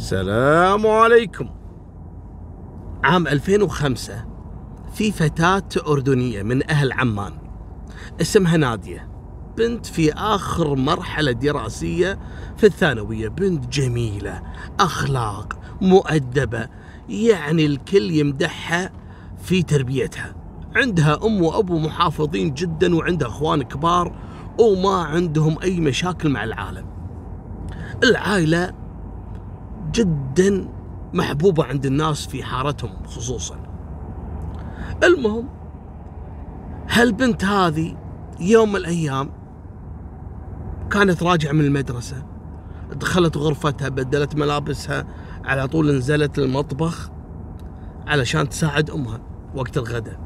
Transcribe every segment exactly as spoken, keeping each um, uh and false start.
السلام عليكم. عام ألفين وخمسة في فتاة أردنية من أهل عمان اسمها نادية، بنت في آخر مرحلة دراسية في الثانوية، بنت جميلة، أخلاق، مؤدبة، يعني الكل يمدحها في تربيتها. عندها أم وأبو محافظين جدا، وعندها أخوان كبار وما عندهم أي مشاكل مع العالم. العائلة جدا محبوبة عند الناس في حارتهم خصوصا. المهم هالبنت هذه يوم من الأيام كانت راجعة من المدرسة، دخلت غرفتها، بدلت ملابسها، على طول نزلت للمطبخ علشان تساعد أمها وقت الغداء.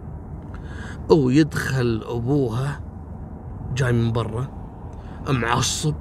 ويدخل أبوها جاي من برا معصب: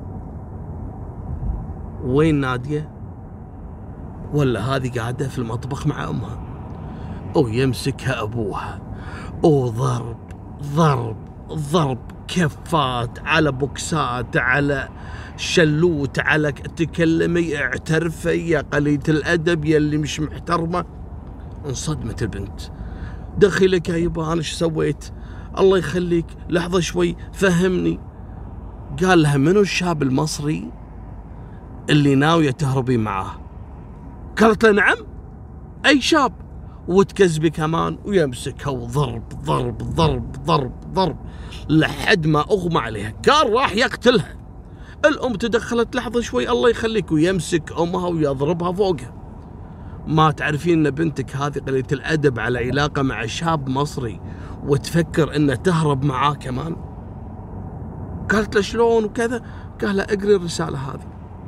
وين نادية؟ ولا هذه قاعدة في المطبخ مع أمها. ويمسكها أبوها وضرب ضرب ضرب، كفات على بوكسات على شلوت على تكلمي اعترفي يا قليلة الأدب يا اللي مش محترمة. انصدمت البنت: دخلك يا يبا، أنا ايش سويت؟ الله يخليك لحظة شوي فهمني. قال لها: منو الشاب المصري اللي ناوية تهربين معاه؟ قالت له: نعم، أي شاب؟ وتكذبي كمان. ويمسكها وضرب ضرب ضرب ضرب ضرب لحد ما أغمى عليها، كان راح يقتلها. الأم تدخلت: لحظة شوي الله يخليك، ويمسك أمها ويضربها فوقها. ما تعرفين أن بنتك هذه قليلة الأدب على علاقة مع شاب مصري وتفكر أنه تهرب معاه كمان؟ قالت له: شلون وكذا؟ قال له: اقري الرسالة هذه.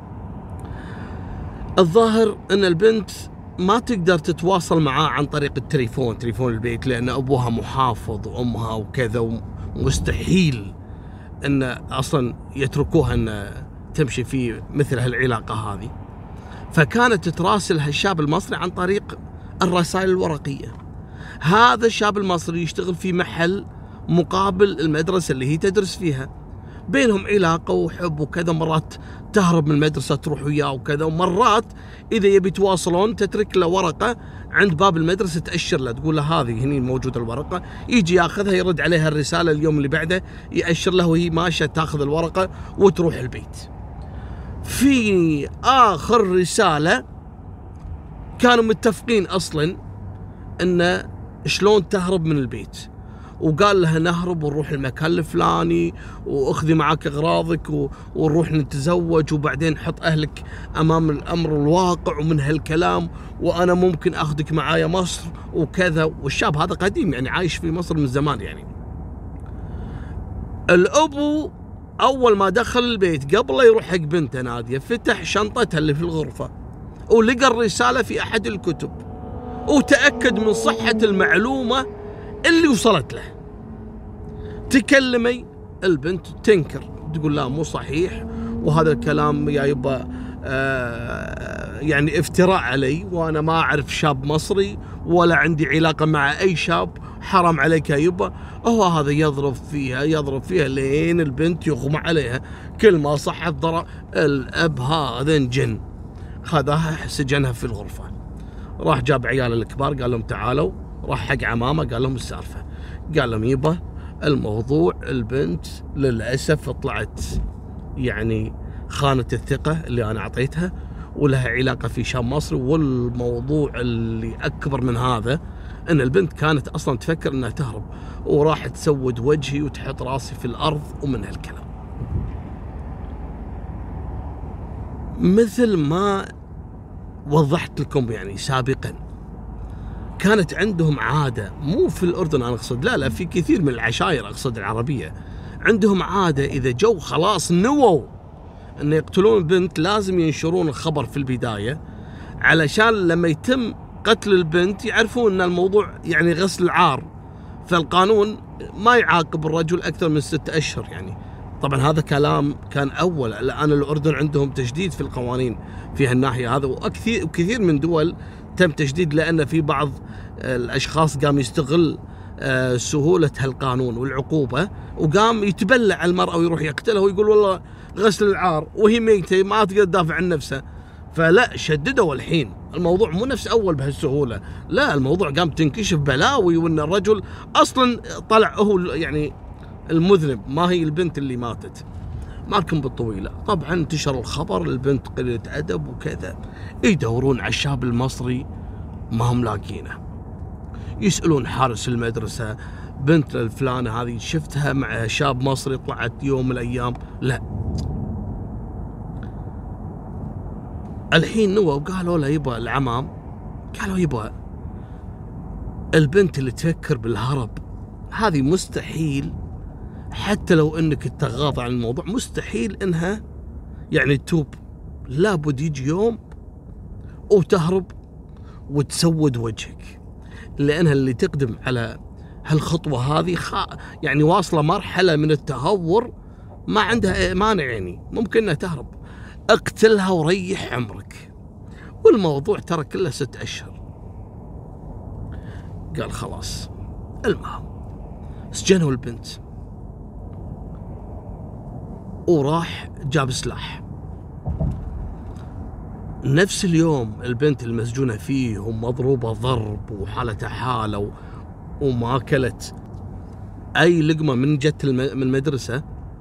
الظاهر أن البنت ما تقدر تتواصل معاه عن طريق التليفون، تليفون البيت، لأن أبوها محافظ وأمها وكذا، ومستحيل أن أصلا يتركوها أن تمشي في مثل هالعلاقة هذه. فكانت تتراسل هالشاب المصري عن طريق الرسائل الورقية. هذا الشاب المصري يشتغل في محل مقابل المدرسة اللي هي تدرس فيها، بينهم علاقة وحب وكذا. مرات تهرب من المدرسة تروح وياه وكذا، ومرات إذا يبي يتواصلون تترك له ورقة عند باب المدرسة تأشر له، تقول له هذه هني موجودة الورقة، يجي ياخذها يرد عليها الرسالة اليوم اللي بعده يأشر له، وهي ماشية تاخذ الورقة وتروح البيت. في آخر رسالة كانوا متفقين أصلا إن شلون تهرب من البيت، وقال لها: نهرب ونروح المكان الفلاني، واخذي معك اغراضك ونروح نتزوج، وبعدين حط اهلك امام الامر الواقع ومن هالكلام، وانا ممكن اخذك معايا مصر وكذا. والشاب هذا قديم يعني عايش في مصر من زمان. يعني الابو اول ما دخل البيت قبل لا يروح حق بنته نادية فتح شنطتها اللي في الغرفة ولقى الرسالة في احد الكتب، وتأكد من صحة المعلومة اللي وصلت له. تكلمي البنت تنكر، تقول: لا مو صحيح، وهذا الكلام يا يبا آه يعني افتراء علي، وانا ما اعرف شاب مصري ولا عندي علاقة مع اي شاب، حرام عليك يا يبا. هو هذا يضرب فيها يضرب فيها لين البنت يغمى عليها. كل ما صحت ضرب. الاب هذا انجن، خذها سجنها في الغرفة. راح جاب عيال الكبار قال لهم: تعالوا. راح حق عمامه قال لهم السالفة، قال لهم: يبا الموضوع البنت للأسف طلعت يعني خانة الثقة اللي أنا أعطيتها، ولها علاقة في شاب مصري. والموضوع اللي أكبر من هذا أن البنت كانت أصلا تفكر أنها تهرب، وراح تسود وجهي وتحط راسي في الأرض ومن هالكلام. مثل ما وضحت لكم يعني سابقا، كانت عندهم عادة، مو في الأردن أنا أقصد، لا لا في كثير من العشائر أقصد العربية، عندهم عادة إذا جو خلاص نووا أن يقتلون البنت لازم ينشرون الخبر في البداية، علشان لما يتم قتل البنت يعرفون أن الموضوع يعني غسل العار، فالقانون ما يعاقب الرجل أكثر من ستة أشهر. يعني طبعا هذا كلام كان أول، الآن الأردن عندهم تجديد في القوانين في هالناحية هذا، وكثير وكثير من دول تم تجديد، لأن في بعض الأشخاص قام يستغل سهولة هالقانون والعقوبة، وقام يتبلع المرأة ويروح يقتلها ويقول والله غسل العار وهي ميتة ما تقدر تدافع عن نفسها. فلا شددوا الحين الموضوع مو نفس أول بهالسهولة، لا الموضوع قام تنكشف بلاوي، وإن الرجل أصلا طلع هو يعني المذنب، ما هي البنت اللي ماتت. مالكم بالطويلة، طبعا انتشر الخبر البنت قلة أدب وكذا، يدورون على الشاب المصري ما هم لاقينه، يسألون حارس المدرسة بنت الفلانة هذه شفتها مع شاب مصري طلعت يوم من الأيام، لا. الحين نوى وقالوا له يبا العمام، قالوا يبا البنت اللي تفكر بالهرب هذه مستحيل، حتى لو انك تتغاضى عن الموضوع مستحيل انها يعني تتوب، لابد يجي يوم وتهرب وتسود وجهك، لانها اللي تقدم على هالخطوة هذه خا يعني واصلة مرحلة من التهور، ما عندها مانع، يعني ممكن انها تهرب، اقتلها وريح عمرك. والموضوع ترى كله ست اشهر. قال خلاص. المهم سجنوا البنت وراح جاب سلاح. نفس اليوم البنت المسجونة فيه ومضروبة ضرب وحالتها حالة وما أكلت أي لقمة من جت من المدرسة.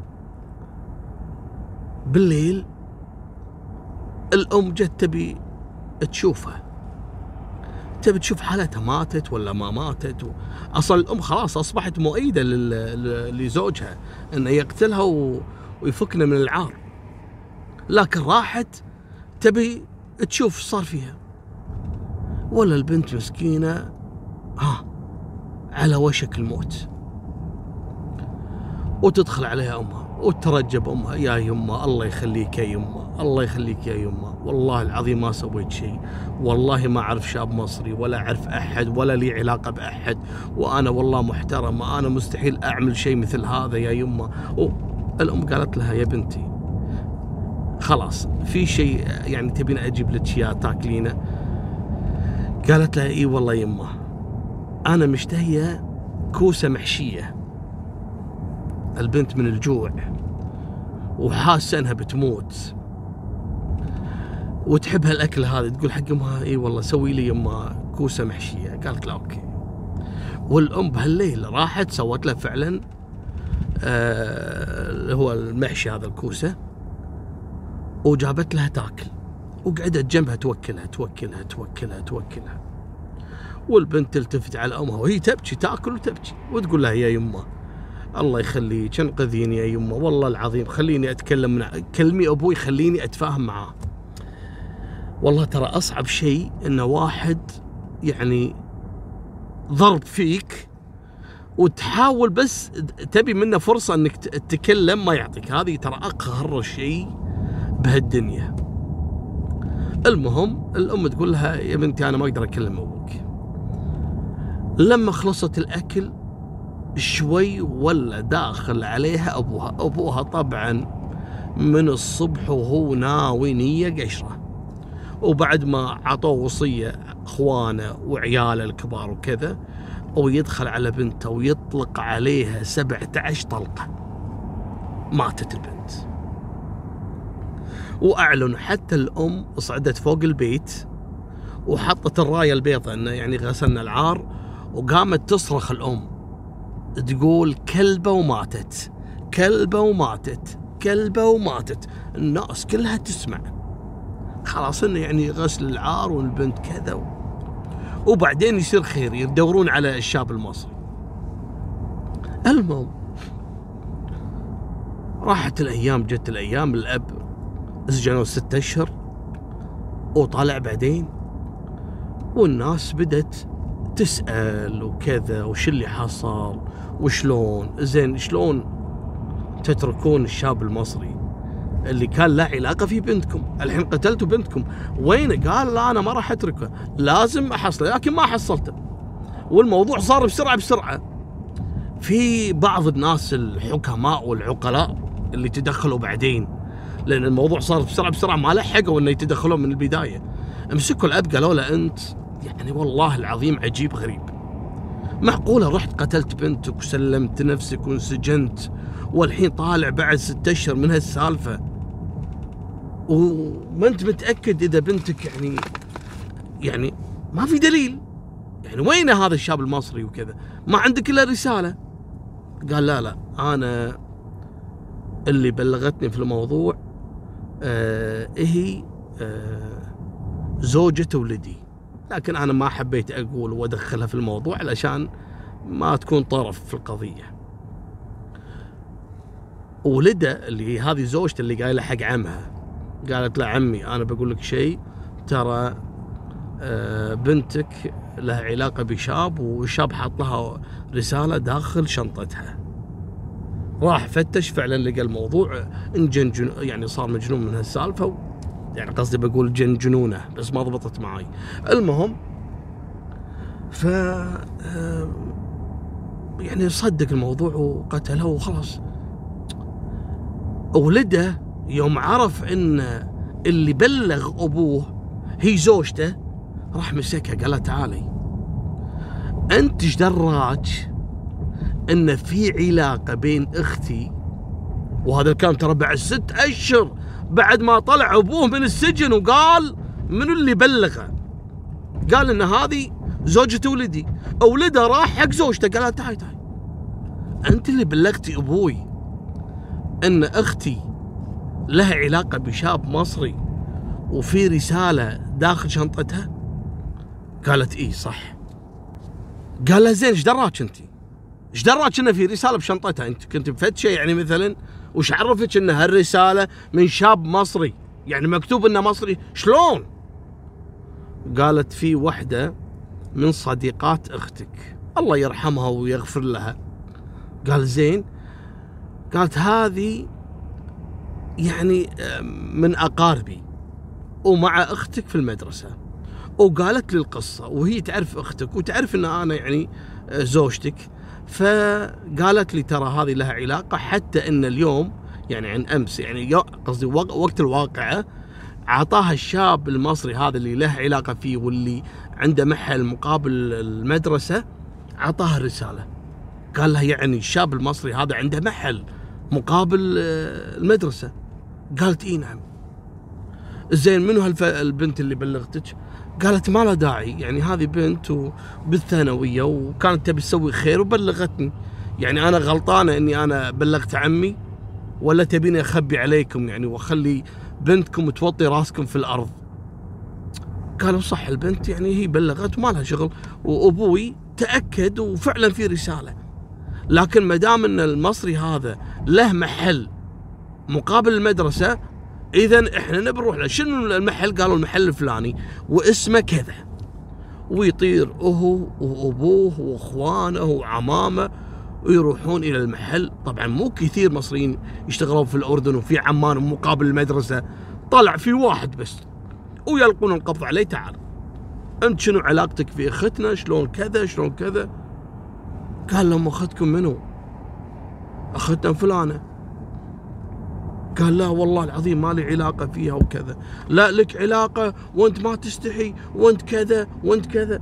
بالليل الأم جت تبي تشوفها، تبي تشوف حالتها ماتت ولا ما ماتت. أصلا الأم خلاص أصبحت مؤيدة لزوجها أنه يقتلها ويفكنا من العار، لكن راحت تبي تشوف صار فيها. ولا البنت مسكينة ها على وشك الموت، وتدخل عليها أمها وترجب أمها، يا يمه الله يخليك يا يمه، الله يخليك يا يمه، والله العظيم ما سويت شيء، والله ما أعرف شاب مصري ولا أعرف أحد ولا لي علاقة بأحد، وأنا والله محترمة، أنا مستحيل أعمل شيء مثل هذا يا يمه. الأم قالت لها يا بنتي خلاص في شيء يعني تبين أجيب لك إياه تاكلينه؟ قالت لها إي والله يمه أنا مشتهية كوسة محشية. البنت من الجوع وحاسة أنها بتموت وتحب هالأكل هذا، تقول حق أمها إي والله سوي لي يمه كوسة محشية. قالت لا أوكي. والأم بهالليل راحت سوت له فعلا اللي آه هو المحشي هذا الكوسة، وجابت لها تاكل وقعدت جنبها توكلها توكلها توكلها توكلها. والبنت تلتفت على أمها وهي تبكي تاكل وتبكي وتقول لها يا يمه الله يخليك انقذيني يا يمه، والله العظيم خليني أتكلم من كلمي أبوي خليني أتفاهم معاه. والله ترى أصعب شيء إن واحد يعني ضرب فيك وتحاول بس تبي منه فرصة إنك تتكلم ما يعطيك، هذه ترى أقهر شيء بهالدنيا. المهم الأم تقول لها يا بنتي أنا ما أقدر أكلم أبوك. لما خلصت الأكل شوي ولا داخل عليها أبوها. أبوها طبعا من الصبح وهو ناوي نية قشرة، وبعد ما عطوه وصية أخوانه وعياله الكبار وكذا، ويدخل على بنته ويطلق عليها سبعة عشر طلقة. ماتت البنت. وأعلن حتى الأم صعدت فوق البيت وحطت الراية البيضاء إنه يعني غسلنا العار، وقامت تصرخ الأم تقول كلبة وماتت، كلبة وماتت، كلبة وماتت. الناس كلها تسمع خلاص إنه يعني غسل العار والبنت كذا. وبعدين يصير خير يدورون على الشاب المصري. المهم راحت الأيام جت الأيام، الأب سجنوا ست أشهر وطلع بعدين، والناس بدت تسأل وكذا وش اللي حصل وشلون. زين شلون تتركون الشاب المصري اللي كان له علاقة في بنتكم؟ الحين قتلتوا بنتكم، وين؟ قال لا أنا ما راح أتركه، لازم أحصله، لكن ما حصلته. والموضوع صار بسرعة بسرعة. في بعض الناس الحكماء والعقلاء اللي تدخلوا بعدين، لأن الموضوع صار بسرعة بسرعة ما لحقوا إنه يتدخلون من البداية. امسكوا الأب قالوا له أنت يعني والله العظيم عجيب غريب، معقولة رحت قتلت بنتك وسلمت نفسك وانسجنت والحين طالع بعد ست أشهر من هالسالفة؟ وما انت متاكد اذا بنتك يعني يعني ما في دليل، يعني وين هذا الشاب المصري وكذا، ما عندك الا رساله. قال لا لا انا اللي بلغتني في الموضوع آه هي آه زوجة ولدي، لكن انا ما حبيت اقول وادخلها في الموضوع علشان ما تكون طرف في القضيه. ولده اللي هي هذه زوجته اللي قايله حق عمها، قالت له عمي انا بقول لك شيء، ترى آه بنتك لها علاقه بشاب، والشاب حاط لها رساله داخل شنطتها. راح فتش فعلا لقى الموضوع انجن، يعني صار مجنون من هالسالفه، يعني قصدي بقول جن جنونه بس ما ضبطت معي. المهم ف يعني صدق الموضوع وقتله وخلاص. ولده يوم عرف ان اللي بلغ ابوه هي زوجته راح مسكها قال له تعالي انت ايش دراك ان في علاقه بين اختي، وهذا الكلام ترى بعد ست اشهر بعد ما طلع ابوه من السجن، وقال منو اللي بلغه؟ قال ان هذه زوجة ولدي. ولده راح حق زوجته قال لها تعالي تعالي انت اللي بلغتي ابوي ان اختي لها علاقه بشاب مصري وفي رساله داخل شنطتها؟ قالت اي صح. قال لها زين ايش دراك انت؟ ايش دراك انه في رساله بشنطتها؟ انت كنت مفتشه يعني مثلا؟ وش عرفك ان هالرساله من شاب مصري؟ يعني مكتوب انه مصري شلون؟ قالت في وحده من صديقات اختك الله يرحمها ويغفر لها. قال زين. قالت هذه يعني من اقاربي ومع اختك في المدرسه، وقالت لي القصه وهي تعرف اختك وتعرف ان انا يعني زوجتك، فقالت لي ترى هذه لها علاقه، حتى ان اليوم يعني عن امس يعني قصدي وقت الواقعه اعطاها الشاب المصري هذا اللي له علاقه فيه واللي عنده محل مقابل المدرسه، اعطاها الرساله قال لها يعني الشاب المصري هذا عنده محل مقابل المدرسه. قالت اي نعم. زين منو هالبنت اللي بلغتك؟ قالت ما لها داعي، يعني هذه بنت وبالثانويه وكانت تبي تسوي خير وبلغتني، يعني انا غلطانه اني انا بلغت عمي ولا تبيني اخبي عليكم يعني واخلي بنتكم توطي راسكم في الارض؟ قالوا صح البنت يعني هي بلغت وما لها شغل، وابوي تاكد وفعلا في رساله، لكن ما دام ان المصري هذا له محل مقابل المدرسه اذا احنا نبي نروح له. شنو المحل؟ قالوا المحل الفلاني واسمه كذا، ويطير هو وابوه واخوانه وعمامه ويروحون الى المحل. طبعا مو كثير مصريين يشتغلون في الاردن وفي عمان مقابل المدرسه، طلع في واحد بس ويلقون القبض عليه. تعال انت شنو علاقتك في اختنا؟ شلون كذا شلون كذا؟ قال لهم اختكم منو؟ اختنا فلانه. قال لا والله العظيم ما لي علاقه فيها وكذا. لا لك علاقه وانت ما تستحي وانت كذا وانت كذا.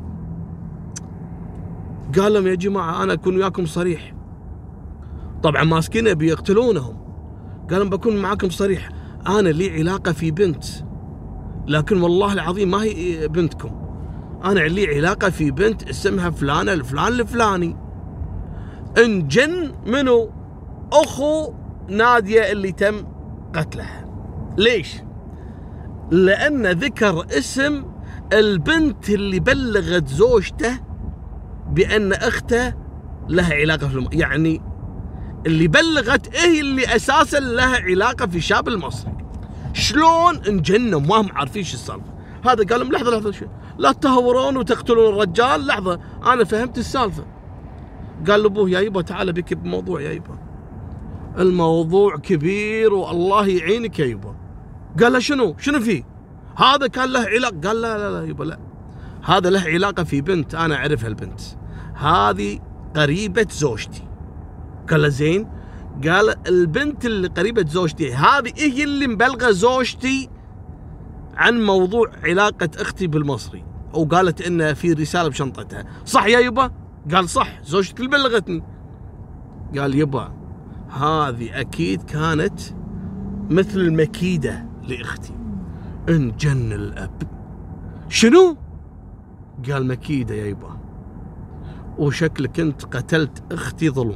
قال لهم يا جماعه انا اكون وياكم صريح، طبعا ماسكينه بيقتلونهم. قال لهم بكون معاكم صريح، انا لي علاقه في بنت، لكن والله العظيم ما هي بنتكم، انا لي علاقه في بنت اسمها فلانه الفلان الفلاني. انجن منو؟ اخو ناديه اللي تم قتلها. ليش؟ لان ذكر اسم البنت اللي بلغت زوجته بان اخته لها علاقه في الم... يعني اللي بلغت هي اللي اساسا لها علاقه في الشاب المصري. شلون انجنوا ما هم عارفين شو السالفه؟ هذا قال لهم لحظه لحظه شو. لا تهورون وتقتلون الرجال، لحظه انا فهمت السالفه. قال لابوه يا يبا تعال بك بموضوع يا يبا، الموضوع كبير والله يعينك يا يبا. قال له شنو؟ شنو فيه؟ هذا كان له علاقه. قال لا لا لا يبا لا، هذا له علاقه في بنت انا اعرف هالبنت، هذه قريبه زوجتي. قال له زين. قال البنت اللي قريبه زوجتي هذه هي اللي مبلغه زوجتي عن موضوع علاقه اختي بالمصري، وقالت ان في رساله بشنطتها. صح يا يبا؟ قال صح زوجتك اللي بلغتني. قال يبا هذه اكيد كانت مثل المكيده لأختي. انجن الأب. شنو؟ قال مكيدة يا يبا، وشكلك انت قتلت اختي ظلم.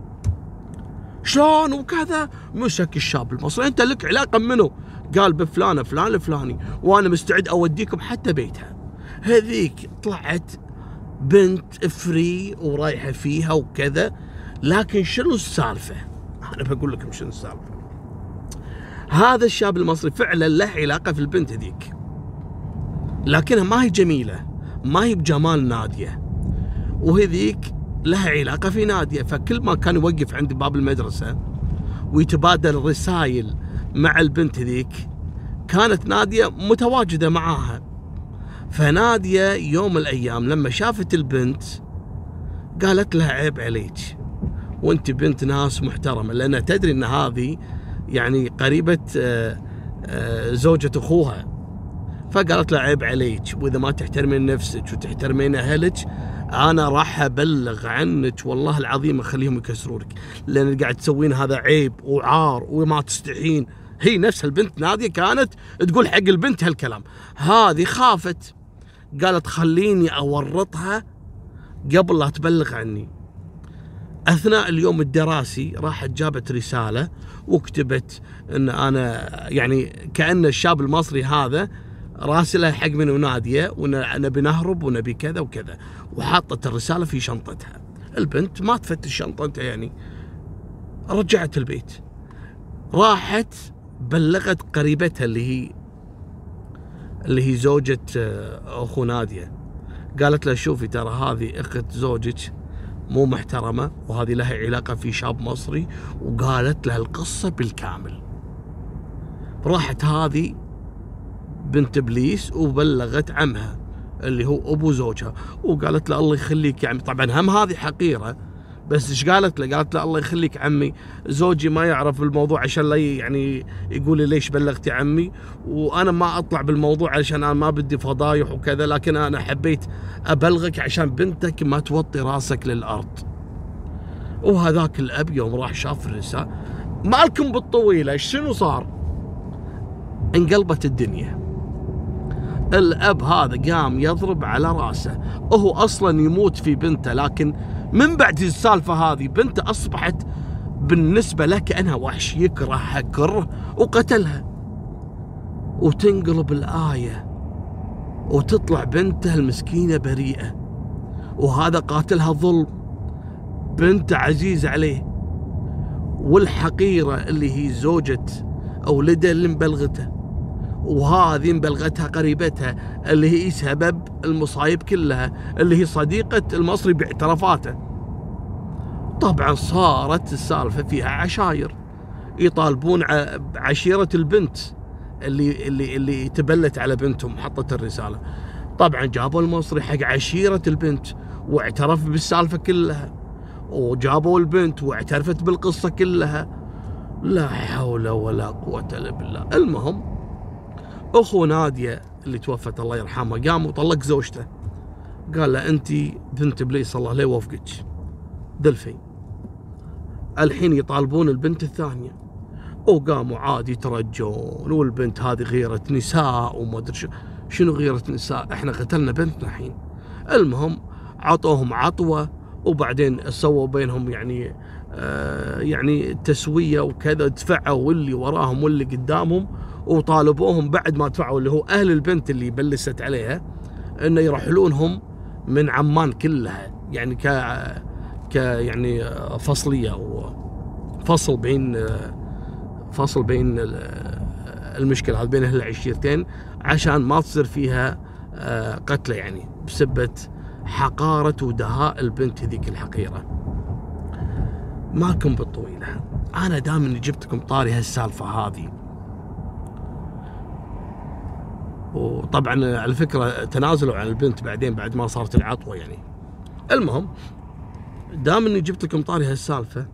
شلون وكذا؟ مسك الشاب المصري، انت لك علاقة منه؟ قال بفلانة فلان الفلاني، وانا مستعد اوديكم حتى بيتها. هذيك طلعت بنت فري ورايحة فيها وكذا، لكن شنو السالفة؟ انا بقول لكم شنو السالفة. هذا الشاب المصري فعلا له علاقة في البنت هذيك، لكنها ما هي جميلة، ما هي بجمال نادية، وهذيك لها علاقة في نادية. فكل ما كان يوقف عند باب المدرسة ويتبادل رسائل مع البنت هذيك، كانت نادية متواجدة معاها. فنادية يوم من الأيام لما شافت البنت قالت لها عيب عليك، وانت بنت ناس محترمة، لأنها تدري ان هذه يعني قريبة زوجة أخوها. فقالت له عيب عليك، وإذا ما تحترمين نفسك وتحترمين أهلك أنا راح أبلغ عنك، والله العظيم أخليهم يكسرونك، لأن قاعد تسوين هذا عيب وعار وما تستحين. هي نفس البنت نادية كانت تقول حق البنت هالكلام. هذه خافت، قالت خليني أورطها قبل لا تبلغ عني. أثناء اليوم الدراسي راحت جابت رسالة وكتبت أن أنا يعني كأن الشاب المصري هذا راسله حق من نادية، ونبي نهرب ونبي كذا وكذا، وحطت الرسالة في شنطتها. البنت ما تفتش شنطتها، يعني رجعت البيت، راحت بلغت قريبتها اللي هي اللي هي زوجة أخو نادية. قالت لها شوفي ترى هذه أخت زوجك مو محترمة، وهذه لها علاقة في شاب مصري، وقالت لها القصة بالكامل. راحت هذه بنت ابليس وبلغت عمها اللي هو ابو زوجها، وقالت له الله يخليك يا عمي. طبعا هم هذه حقيره، بس ايش قالت له؟ قالت له الله يخليك عمي، زوجي ما يعرف بالموضوع عشان لا يعني يقول لي ليش بلغتي عمي، وانا ما اطلع بالموضوع عشان انا ما بدي فضايح وكذا، لكن انا حبيت ابلغك عشان بنتك ما توطي راسك للارض. وهذاك الاب يوم راح شاف الرسالة، مالكم بالطويله شنو صار؟ انقلبت الدنيا. الأب هذا قام يضرب على راسه، وهو أصلا يموت في بنته، لكن من بعد السالفة هذه بنته أصبحت بالنسبة له كأنها وحش، يكرهها كره وقتلها. وتنقلب الآية وتطلع بنته المسكينة بريئة، وهذا قاتلها ظلم، بنته عزيزة عليه، والحقيرة اللي هي زوجة أولده اللي مبلغته، وهذه مبلغتها قريبتها اللي هي سبب المصايب كلها، اللي هي صديقة المصري باعترافاته. طبعا صارت السالفة فيها عشاير يطالبون عشيرة البنت اللي اللي اللي تبلت على بنتهم حطت الرسالة. طبعا جابوا المصري حق عشيرة البنت واعترف بالسالفة كلها، وجابوا البنت واعترفت بالقصة كلها. لا حول ولا قوة إلا بالله. المهم أخو نادية اللي توفت الله يرحمها قام وطلق زوجته، قال له أنت بنت إبليس الله لا يوفقك، دلفي. الحين يطالبون البنت الثانية، وقاموا عادي يترجون، والبنت هذه غيرة نساء وما أدري شنو غيرة نساء، إحنا قتلنا بنتنا الحين. المهم عطوهم عطوة، وبعدين سووا بينهم يعني آه يعني تسوية وكذا، دفعوا واللي وراهم واللي قدامهم، وطالبوهم بعد ما دفعوا اللي هو أهل البنت اللي بلست عليها إنه يرحلونهم من عمان كلها، يعني ك ك يعني فصلية وفصل بين فصل بين المشكلة هذه بين أهل العشيرتين، عشان ما تصير فيها قتلة، يعني بسبة حقارة ودهاء البنت هذيك الحقيرة. مالكم بالطويلة، أنا دام إني جبتكم طاري هالسالفة هذه، وطبعا على فكرة تنازلوا عن البنت بعدين بعد ما صارت العطوة يعني. المهم دام إني جبت لكم طاري هالسالفة،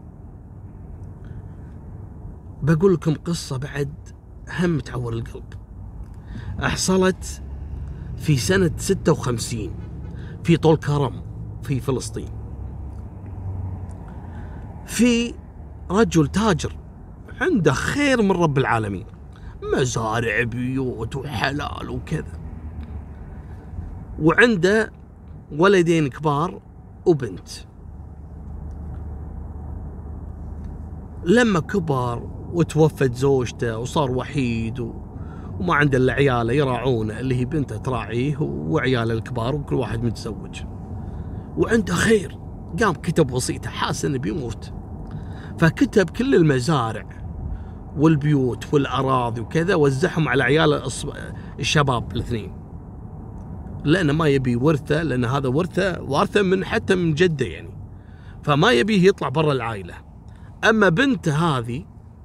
بقول لكم قصة بعد هم تعور القلب. حصلت في سنة ستة وخمسين في طول كرم في فلسطين. في رجل تاجر عنده خير من رب العالمين، مزارع، بيوت وحلال وكذا. وعنده ولدين كبار وبنت. لما كبر وتوفت زوجته وصار وحيد و... وما عنده الا عياله يراعونه، اللي هي بنته تراعيه وعياله الكبار، وكل واحد متزوج وعنده خير. قام كتب وصيته، حاس انه بيموت، فكتب كل المزارع والبيوت والأراضي وكذا، وزعهم على عيال الشباب الاثنين، لأنه ما يبي ورثه، لأن هذا ورثه وارثه من حتى من جده يعني، فما يبيه يطلع برا العائلة. أما بنته هذه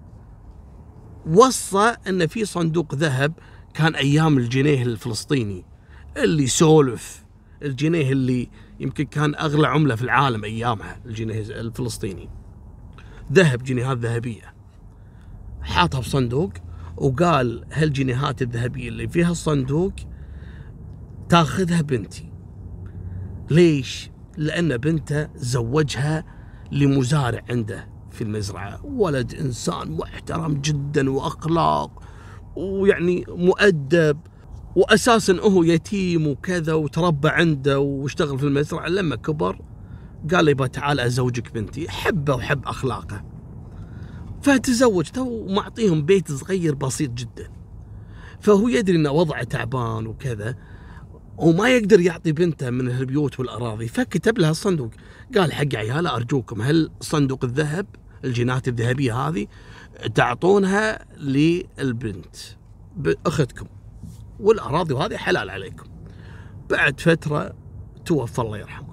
وصى أن في صندوق ذهب، كان أيام الجنيه الفلسطيني اللي سولف، الجنيه اللي يمكن كان أغلى عملة في العالم أيامها، الجنيه الفلسطيني ذهب، جنيهات ذهبية، حاطها بصندوق، وقال هالجنيهات الذهبية اللي فيها الصندوق تاخذها بنتي. ليش؟ لأن بنته زوجها لمزارع عنده في المزرعة، ولد إنسان محترم جدا وأخلاق ويعني مؤدب، وأساسا هو يتيم وكذا، وتربى عنده واشتغل في المزرعة. لما كبر قال يبا تعال أزوجك بنتي، حبه وحب أخلاقه، فتزوجته ومعطيهم بيت صغير بسيط جدا. فهو يدري أن وضعه تعبان وكذا، وما يقدر يعطي بنته من البيوت والأراضي، فكتب لها الصندوق، قال حق عياله أرجوكم هل صندوق الذهب، الجنات الذهبية هذه تعطونها للبنت أختكم، والأراضي وهذه حلال عليكم. بعد فترة توفى الله يرحمه.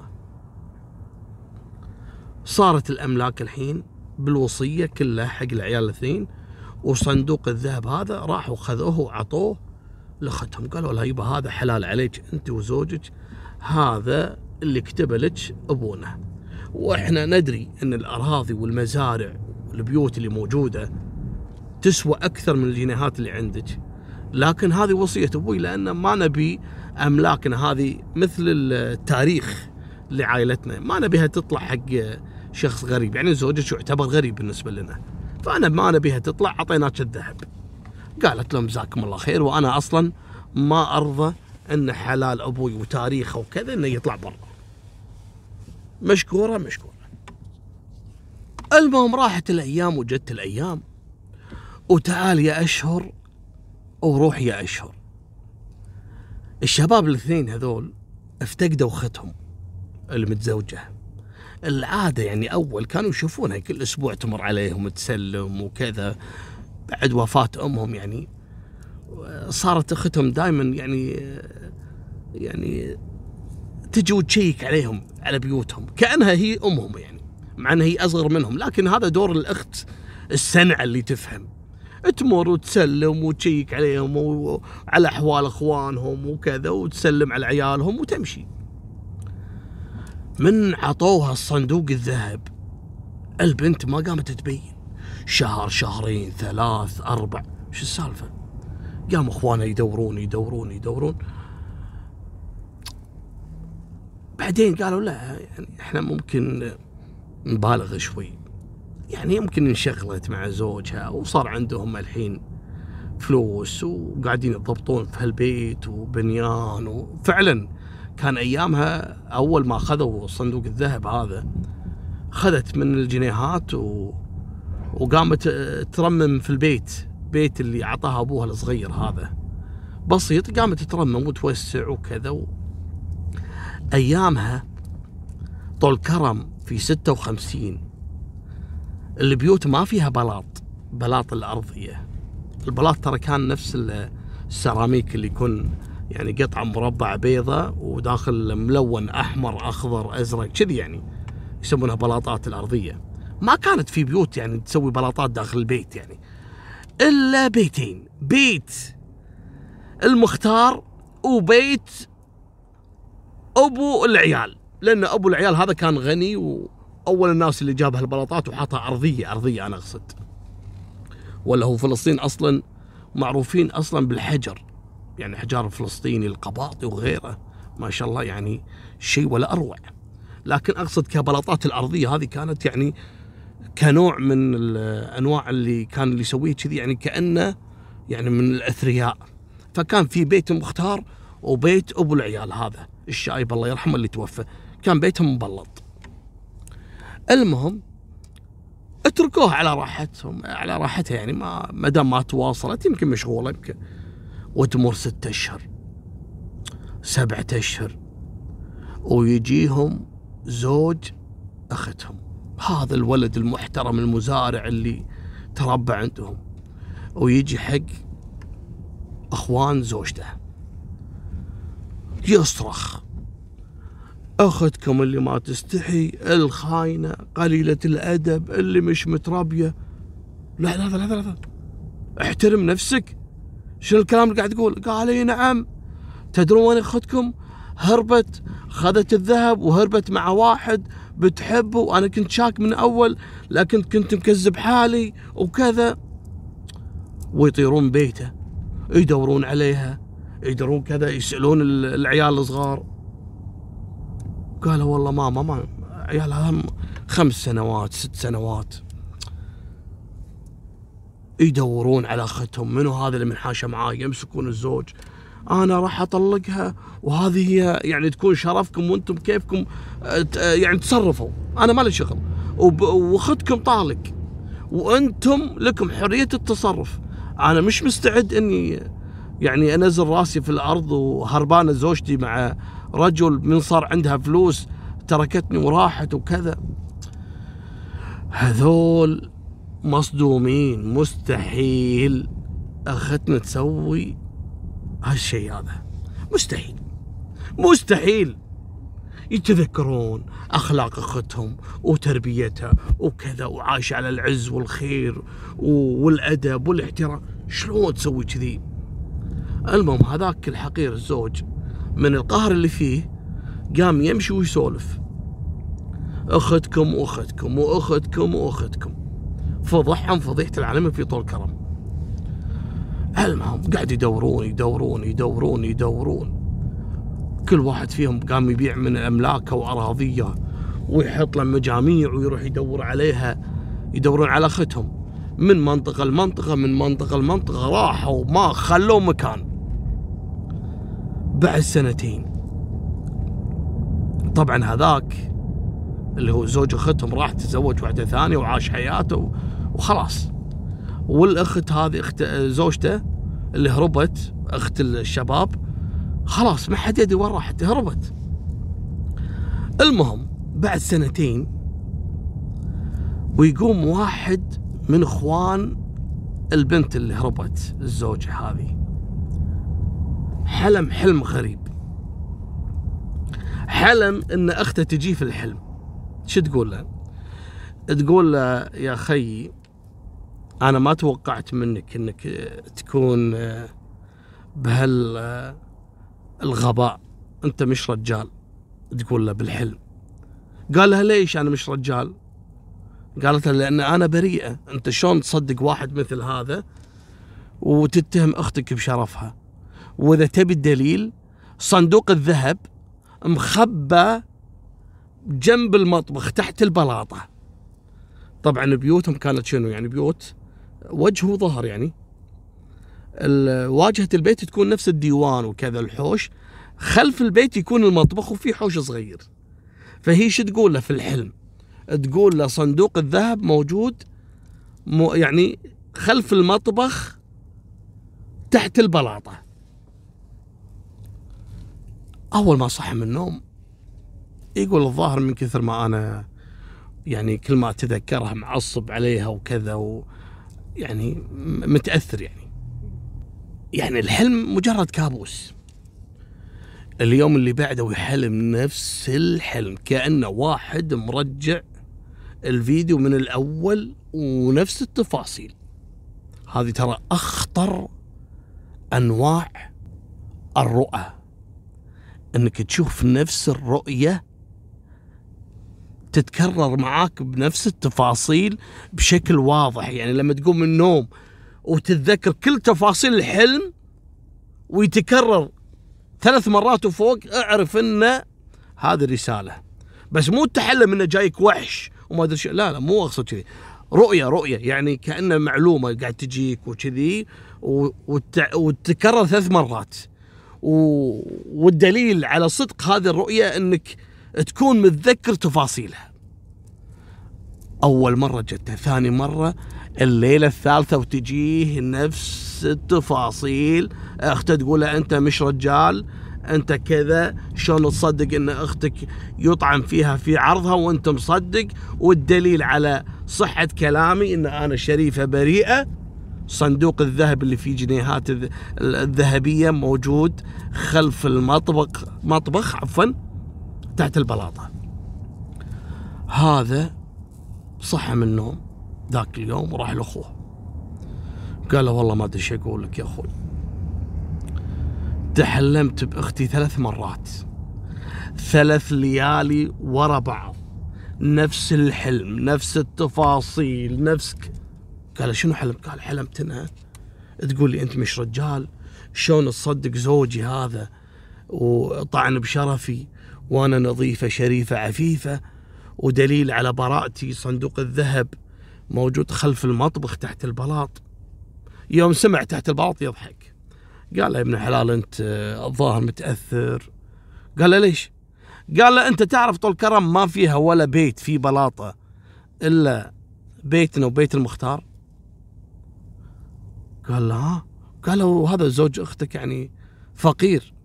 صارت الأملاك الحين بالوصية كلها حق العيال الاثنين، وصندوق الذهب هذا راحوا خذوه وعطوه لأختهم، قالوا لها يبا هذا حلال عليك أنت وزوجك، هذا اللي كتب لك أبونا، وإحنا ندري أن الأراضي والمزارع والبيوت اللي موجودة تسوى أكثر من الجنيهات اللي عندك، لكن هذه وصية أبوي، لأن ما نبي أملاكنا هذه مثل التاريخ لعائلتنا، ما نبيها تطلع حق شخص غريب، يعني زوجك يعتبر غريب بالنسبة لنا، فأنا ما نبيها تطلع، عطيناك الذهب. قالت لهم جزاكم الله خير، وأنا أصلا ما أرضى أن حلال أبوي وتاريخه وكذا أنه يطلع برا. مشكورة مشكورة. المهم راحت الأيام وجدت الأيام، وتعال يا أشهر وروح يا أشهر. الشباب الاثنين هذول افتقدوا أختهم المتزوجة. العادة يعني أول كانوا يشوفونها كل أسبوع تمر عليهم تسلم وكذا، بعد وفاة أمهم يعني صارت أختهم دائما يعني يعني تجي وتشيك عليهم على بيوتهم كأنها هي أمهم، يعني مع أنها هي أصغر منهم، لكن هذا دور الأخت السنعة اللي تفهم، تمر وتسلم وتشيك عليهم وعلى أحوال أخوانهم وكذا، وتسلم على عيالهم وتمشي. من عطوها الصندوق الذهب البنت ما قامت تبين، شهر شهرين ثلاث أربع، شو السالفة؟ قاموا أخوانها يدورون يدورون يدورون، بعدين قالوا لا يعني إحنا ممكن نبالغ شوي، يعني يمكن انشغلت مع زوجها وصار عندهم الحين فلوس وقاعدين يضبطون في هالبيت وبنيان، وفعلا كان أيامها أول ما أخذوا صندوق الذهب هذا خذت من الجنيهات و... وقامت ترمم في البيت، بيت اللي أعطاها أبوها الصغير هذا بسيط، قامت ترمم وتوسع وكذا و... أيامها طول كرم في ستة وخمسين البيوت ما فيها بلاط، بلاط الأرضية، البلاط ترى كان نفس السيراميك اللي يكون يعني قطعة مربع بيضة وداخل ملون أحمر أخضر أزرق كذي، يعني يسمونها بلاطات الأرضية. ما كانت في بيوت يعني تسوي بلاطات داخل البيت يعني إلا بيتين، بيت المختار وبيت أبو العيال، لأن أبو العيال هذا كان غني وأول الناس اللي جاب هالبلاطات وحطها أرضية أرضية أنا أقصد، ولا هو فلسطين أصلا معروفين أصلا بالحجر، يعني حجار الفلسطيني القباطي وغيره ما شاء الله يعني شيء ولا أروع، لكن أقصد كبلاطات الأرضية هذه كانت يعني كنوع من الأنواع اللي كان اللي يسويه كذي، يعني كأنه يعني من الأثرياء، فكان في بيت مختار وبيت أبو العيال هذا الشايب الله يرحمه اللي توفى، كان بيتهم مبلط. المهم اتركوها على راحتهم، على راحتها يعني، ما ما دام ما تواصلت يمكن مشغولة يمكن. وتمر ستة أشهر سبعة أشهر ويجيهم زوج أختهم، هذا الولد المحترم المزارع اللي تربى عندهم، ويجي حق أخوان زوجته يصرخ: أختكم اللي ما تستحي، الخاينة، قليلة الأدب، اللي مش متربية. لا لا لا لا لا، احترم نفسك، شنو الكلام اللي قاعد تقول؟ قال لي نعم. تدرون وين أختكم؟ هربت، خذت الذهب وهربت مع واحد بتحبه، وأنا كنت شاك من أول لكن كنت مكذب حالي وكذا. ويطيرون بيته، يدورون عليها، يدورون كذا، يسألون العيال الصغار. قالوا والله ماما ما عيالها خمس سنوات ست سنوات. يدورون على أختهم، منو هذا اللي منحاشة معاي؟ يمسكون الزوج: أنا راح أطلقها، وهذه هي يعني تكون شرفكم وأنتم كيفكم يعني تصرفوا، أنا ما لي شغل، وأختكم طالق وأنتم لكم حرية التصرف. أنا مش مستعد إني يعني أنزل راسي في الأرض وهربانة زوجتي مع رجل من صار عندها فلوس تركتني وراحت وكذا. هذول مصدومين، مستحيل أختنا تسوي هالشيء هذا، مستحيل مستحيل. يتذكرون أخلاق أختهم وتربيتها وكذا، وعايشة على العز والخير والأدب والاحترام، شلون تسوي كذي؟ المهم هذاك الحقير الزوج من القهر اللي فيه قام يمشي ويسولف: أختكم وأختكم وأختكم وأختكم. فضحهم فضيحة العالم في طول كرم. المهم قاعد يدورون يدورون يدورون يدورون، كل واحد فيهم قام يبيع من أملاكه وأراضيه ويحط له مجاميع ويروح يدور عليها، يدورون على أختهم من منطقة لمنطقة، من منطقة لمنطقة، راحوا ما خلوا مكان. بعد سنتين طبعا هذاك اللي هو زوج أختهم راح تزوج واحدة ثانية وعاش حياته وخلاص. والأخت هذه أخت زوجته اللي هربت، أخت الشباب، خلاص ما حد يدري وين راحت، هربت. المهم بعد سنتين ويقوم واحد من اخوان البنت اللي هربت الزوجة هذه، حلم حلم غريب. حلم ان اخته تجي في الحلم. شو تقول له؟ تقول له: يا خيي انا ما توقعت منك انك تكون بهال الغباء، انت مش رجال. تقول له بالحلم. قال لها: ليش انا مش رجال؟ قالت له: لان انا بريئة، انت شلون تصدق واحد مثل هذا وتتهم اختك بشرفها؟ واذا تبي الدليل، صندوق الذهب مخبى جنب المطبخ تحت البلاطة. طبعا بيوتهم كانت شنو يعني؟ بيوت وجه وظهر، يعني واجهة البيت تكون نفس الديوان وكذا، الحوش خلف البيت يكون المطبخ وفي حوش صغير. فهي شو تقول له في الحلم؟ تقول له صندوق الذهب موجود مو يعني خلف المطبخ تحت البلاطة. أول ما صح من النوم يقول الظاهر من كثر ما أنا يعني كل ما أتذكرها معصب عليها وكذا، ويعني متأثر، يعني يعني الحلم مجرد كابوس. اليوم اللي بعده ويحلم نفس الحلم، كأنه واحد مرجع الفيديو من الأول ونفس التفاصيل. هذه ترى أخطر أنواع الرؤى، أنك تشوف نفس الرؤية تتكرر معاك بنفس التفاصيل بشكل واضح. يعني لما تقوم من النوم وتتذكر كل تفاصيل الحلم ويتكرر ثلاث مرات وفوق، اعرف ان هذه رسالة. بس مو تحلم انه جايك وحش وما ادري شيء، لا لا مو اقصد كذي. رؤية رؤية يعني كأنه معلومة قاعد تجيك وكذي، وتتكرر ثلاث مرات. والدليل على صدق هذه الرؤية أنك تكون متذكر تفاصيلها. أول مرة جتها، ثاني مرة، الليلة الثالثة وتجيه نفس التفاصيل. أخته تقول أنت مش رجال، أنت كذا، شلون تصدق أن أختك يطعن فيها في عرضها وأنت مصدق؟ والدليل على صحة كلامي أن أنا شريفة بريئة. صندوق الذهب اللي فيه جنيهات الذهبية موجود خلف المطبخ مطبخ عفوا تحت البلاطة. هذا صحى من النوم ذاك اليوم وراح لأخوه، قال له والله ما أدري ايش أقول لك يا أخوي، تحلمت بأختي ثلاث مرات، ثلاث ليالي ورا بعض، نفس الحلم، نفس التفاصيل، نفس. قال شنو حلم؟ قال حلمت انها تقول لي انت مش رجال، شلون تصدق زوجي هذا وطعن بشرفي وانا نظيفة شريفة عفيفة، ودليل على براءتي صندوق الذهب موجود خلف المطبخ تحت البلاط. يوم سمع تحت البلاط يضحك، قال له يا ابن الحلال انت الظاهر متأثر. قال له ليش؟ قال له انت تعرف طول كرم ما فيها ولا بيت في بلاطة الا بيتنا وبيت المختار. قال له ها؟ قال له وهذا زوج اختك يعني فقير،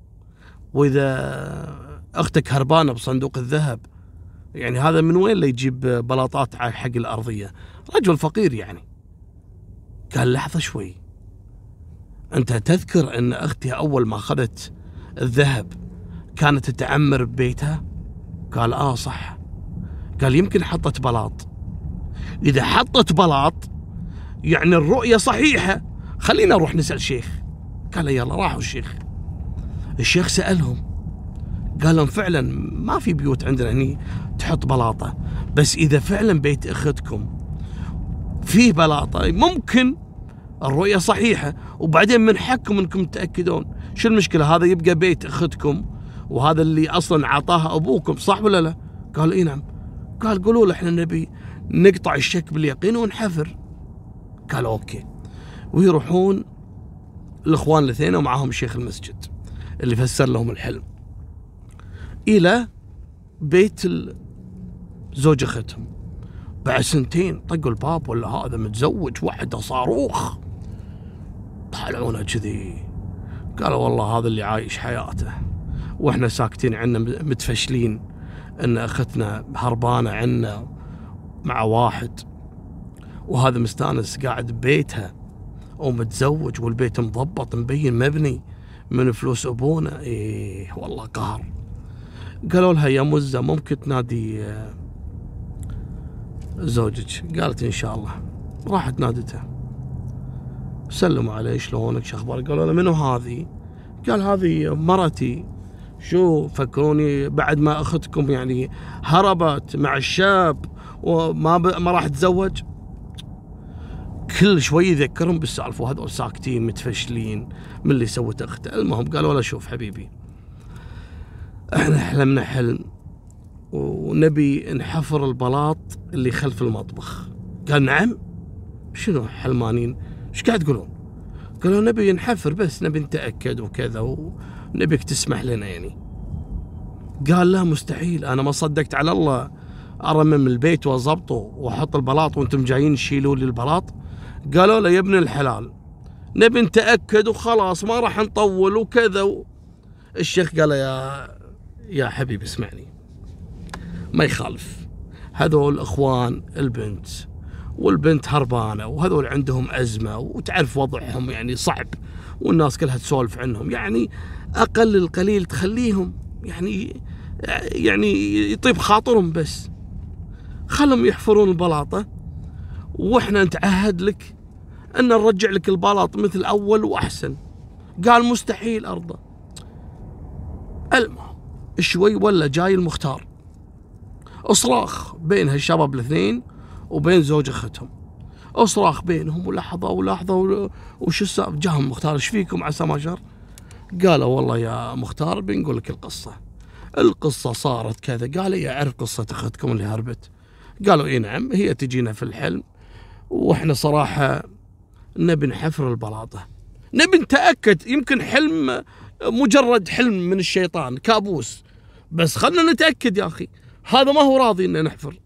واذا اختك هربانة بصندوق الذهب يعني هذا من وين اللي يجيب بلاطات حق الارضية؟ رجل فقير يعني. قال لحظة شوي، انت تذكر ان اختي اول ما اخذت الذهب كانت تعمر ببيتها؟ قال اه صح. قال يمكن حطت بلاط، اذا حطت بلاط يعني الرؤية صحيحة، خلينا نروح نسأل شيخ. قال يلا. راحوا الشيخ. الشيخ سألهم، قال لهم فعلا ما في بيوت عندنا هني تحط بلاطة، بس اذا فعلا بيت اختكم فيه بلاطة ممكن الرؤية صحيحة، وبعدين من حقكم انكم تتأكدون. شو المشكلة؟ هذا يبقى بيت اختكم وهذا اللي اصلا عطاها ابوكم، صح ولا لا؟ قال اي نعم. قال قولوا له احنا نبي نقطع الشك باليقين ونحفر. قال اوكي. ويروحون الاخوان الاثنين ومعهم شيخ المسجد اللي فسر لهم الحلم الى بيت زوج اختهم. بعد سنتين طقوا الباب، ولا هذا متزوج وحده صاروخ. طالعونه كذي، قالوا والله هذا اللي عايش حياته واحنا ساكتين عنا متفشلين ان اختنا هربانه عنا مع واحد، وهذا مستانس قاعد ببيتها ومتزوج والبيت مضبط مبين مبني من فلوس ابونا. ايه والله قهر. قالوا لها يا مزة ممكن تنادي زوجك؟ قالت ان شاء الله. راحت نادتها، سلموا عليه شلونك شو اخبارك؟ قالوا له منو هذه؟ قال هذه مرتي. شو فكروني بعد ما اختكم يعني هربت مع الشاب وما ب... ما راح تتزوج؟ كل شوي يذكرهم بالسالفه وهذول ساكتين متفشلين من اللي سوت اخته. المهم قالوا له شوف حبيبي، احنا حلمنا حلم ونبي نحفر البلاط اللي خلف المطبخ. قال نعم. شنو حلمانين؟ ايش قاعد تقولون؟ قالوا نبي نحفر بس نبي نتأكد وكذا ونبيك تسمح لنا يعني. قال لا مستحيل، انا ما صدقت على الله ارمم البيت واضبطه واحط البلاط وانتم جايين تشيلوا لي البلاط. قالوا له يا ابن الحلال نبي نتأكد وخلاص ما راح نطول وكذا. الشيخ قال يا يا حبيبي اسمعني، ما يخالف، هذول اخوان البنت والبنت هربانه وهذول عندهم ازمه وتعرف وضعهم يعني صعب والناس كلها تسولف عنهم، يعني اقل القليل تخليهم يعني يعني يطيب خاطرهم، بس خلهم يحفرون البلاطه واحنا نتعهد لك ان نرجع لك البلاط مثل اول واحسن. قال مستحيل ارضى. المهم شوي ولا جاي المختار، اصراخ بين هالشباب الاثنين وبين زوج اختهم، اصراخ بينهم ولحظه ولحظه وش السالفه؟ جاهم مختار ايش فيكم عسى ما شر؟ قالوا والله يا مختار بنقول لك القصه، القصه صارت كذا. قال يا اعرف قصه اختكم اللي هربت. قالوا اي نعم، هي تجينا في الحلم واحنا صراحة نبي نحفر البلاطة، نبي نتأكد، يمكن حلم مجرد حلم من الشيطان، كابوس، بس خلنا نتأكد يا أخي، هذا ما هو راضي إن نحفر.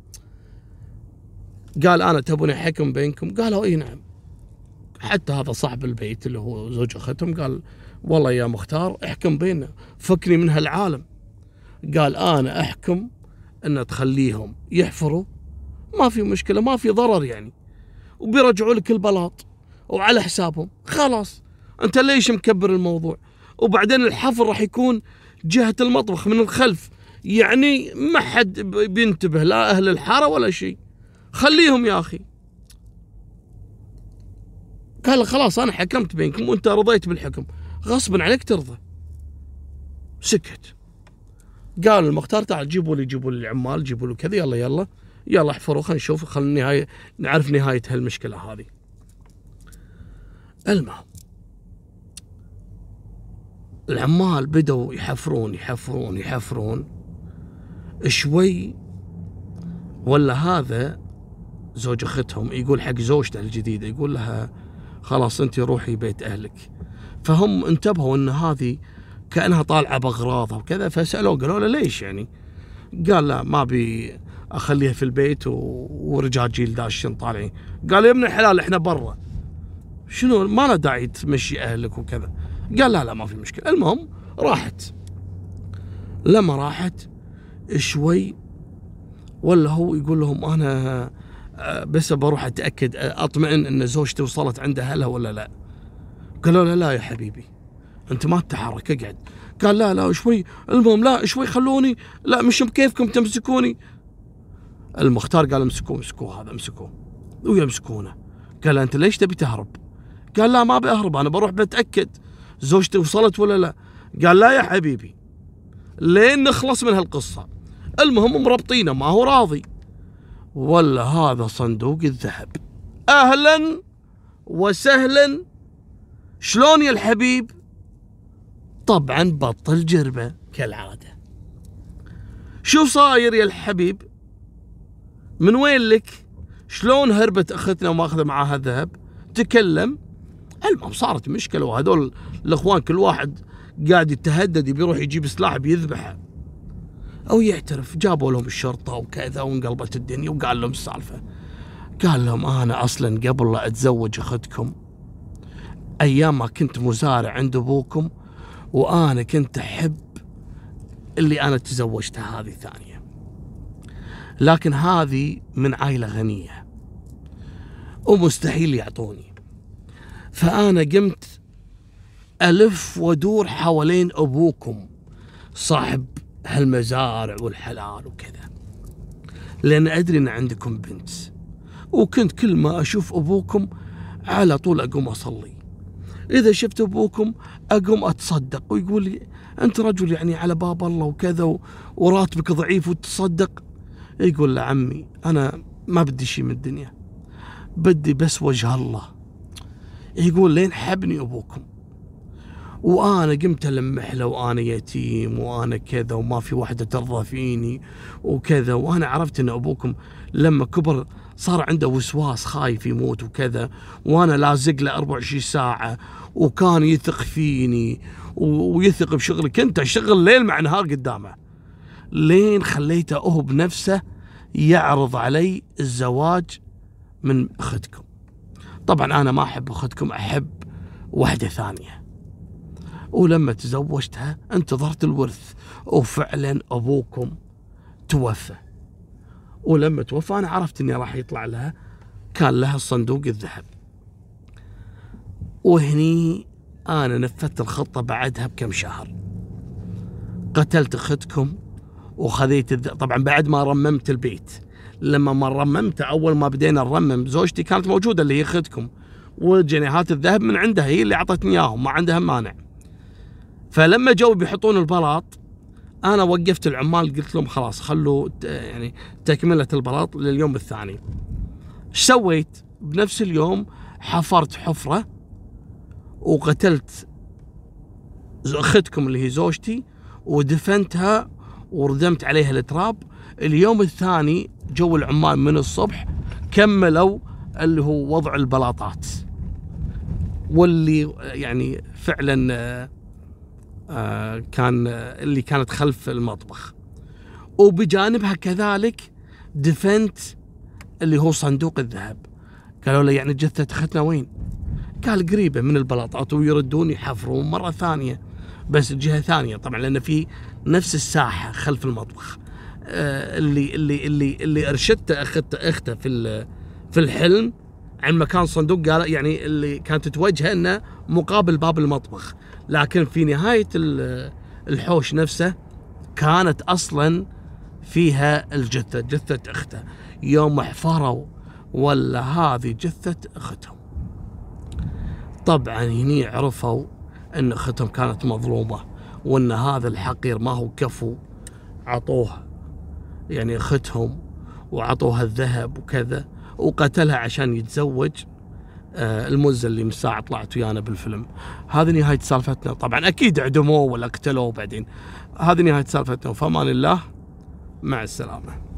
قال أنا تبوني حكم بينكم؟ قالوا إي نعم. حتى هذا صاحب البيت اللي هو زوج أختهم قال والله يا مختار احكم بيننا، فكني من هالعالم. قال أنا أحكم أن تخليهم يحفروا، ما في مشكلة، ما في ضرر يعني، وبيرجعوا لك البلاط وعلى حسابهم، خلاص أنت ليش مكبر الموضوع؟ وبعدين الحفر راح يكون جهة المطبخ من الخلف، يعني ما حد بينتبه، لا أهل الحارة ولا شيء، خليهم يا أخي. قال خلاص أنا حكمت بينكم وأنت رضيت بالحكم، غصبا عليك ترضى. سكت. قال المختار تعال جيبوا لي جيبوا لي العمال، جيبوا له كذا، يلا يلا يلا احفروا، خلينا نشوف، خلينا النهاية نعرف نهاية هالمشكلة هذه. المهم العمال بدوا يحفرون يحفرون يحفرون شوي، ولا هذا زوج اختهم يقول حق زوجته الجديدة، يقول لها خلاص انت روحي بيت اهلك. فهم انتبهوا ان هذه كأنها طالعة باغراضها وكذا، فسألوه قالوا له ليش يعني؟ قال لا ما بي اخليها في البيت ورجاجيل داشين طالعين. قال يا ابن الحلال احنا برا، شنو ما له داعي تمشي اهلك وكذا. قال لا لا ما في مشكلة. المهم راحت. لما راحت شوي ولا هو يقول لهم انا بس بروح اتاكد اطمئن ان زوجتي وصلت عند اهلها ولا لا. قالوا له لا يا حبيبي انت ما تتحرك اقعد. قال لا لا شوي، المهم لا شوي خلوني، لا مش بكيفكم تمسكوني. المختار قال امسكوه امسكوه هذا امسكوه، ويمسكونه. قال انت ليش تبي تهرب؟ قال لا ما بأهرب، انا بروح بتاكد زوجتي وصلت ولا لا. قال لا يا حبيبي لين نخلص من هالقصه. المهم مربطينه ما هو راضي. ولا هذا صندوق الذهب. اهلا وسهلا، شلون يا الحبيب؟ طبعا بطل جربه كالعاده. شو صاير يا الحبيب؟ من وين لك؟ شلون هربت اختنا وماخذه معاها ذهب؟ تكلم. المهم صارت مشكله، وهذول الاخوان كل واحد قاعد يتهدد بيروح يجيب سلاح بيذبحه او يعترف. جابوا لهم الشرطه وكذا وانقلبت الدنيا، وقال لهم السالفه. قال لهم انا اصلا قبل لا اتزوج اختكم، ايام ما كنت مزارع عند ابوكم، وانا كنت احب اللي انا تزوجتها هذه ثانيه، لكن هذه من عائله غنيه ومستحيل يعطوني، فانا قمت الف ودور حوالين ابوكم صاحب هالمزارع والحلال وكذا، لان ادري ان عندكم بنت، وكنت كل ما اشوف ابوكم على طول اقوم اصلي، اذا شفت ابوكم اقوم اتصدق، ويقول لي انت رجل يعني على باب الله وكذا وراتبك ضعيف وتصدق. يقول له عمي انا ما بدي شيء من الدنيا، بدي بس وجه الله. يقول لين حبني ابوكم، وانا قمت المح له وانا يتيم وانا كذا وما في واحده ترضى فيني وكذا، وانا عرفت ان ابوكم لما كبر صار عنده وسواس خايف يموت وكذا، وانا لازق له أربعة وعشرين ساعه، وكان يثق فيني ويثق بشغلي، كنت اشتغل ليل مع نهار قدامه، لين خليته هو بنفسه يعرض علي الزواج من اختكم. طبعا انا ما احب اختكم، احب واحده ثانيه، ولما تزوجتها انتظرت الورث، وفعلا ابوكم توفى، ولما توفى انا عرفت اني راح يطلع لها، كان لها الصندوق الذهب. وهني انا نفذت الخطه بعدها بكم شهر، قتلت اختكم وخذيت الذهب. طبعا بعد ما رممت البيت، لما ما رممت اول ما بدينا نرمم زوجتي كانت موجوده اللي هي اختكم، وجنيهات الذهب من عندها هي اللي اعطتني اياهم، ما عندها مانع. فلما جو بيحطون البلاط انا وقفت العمال، قلت لهم خلاص خلوا يعني تكمله البلاط لليوم الثاني. ايش سويت؟ بنفس اليوم حفرت حفره وقتلت اختكم اللي هي زوجتي، ودفنتها وردمت عليها التراب. اليوم الثاني جو العمال من الصبح كملوا اللي هو وضع البلاطات، واللي يعني فعلا آه كان اللي كانت خلف المطبخ. وبجانبها كذلك دفنت اللي هو صندوق الذهب. قالوا له يعني جثة اختنا وين؟ قال قريبة من البلاطات، ويردون يحفرون مرة ثانية بس جهة ثانية طبعا، لأن في نفس الساحة خلف المطبخ. آه اللي اللي اللي اللي ارشدته اخته اخته في في الحلم عن مكان صندوق، قال يعني اللي كانت توجهه انه مقابل باب المطبخ، لكن في نهاية الحوش نفسه كانت اصلا فيها الجثة، جثة اخته. يوم حفروا ولا هذه جثة اختهم. طبعا هني عرفوا ان اختهم كانت مظلومة، وان هذا الحقير ما هو كفو، عطوها يعني اختهم وعطوها الذهب وكذا، وقتلها عشان يتزوج آه المزة اللي من ساعة طلعت ويانا بالفيلم. هذه نهاية سالفتنا. طبعا اكيد عدموه ولا قتلوه بعدين. هذه نهاية سالفتنا، وفمان الله، مع السلامة.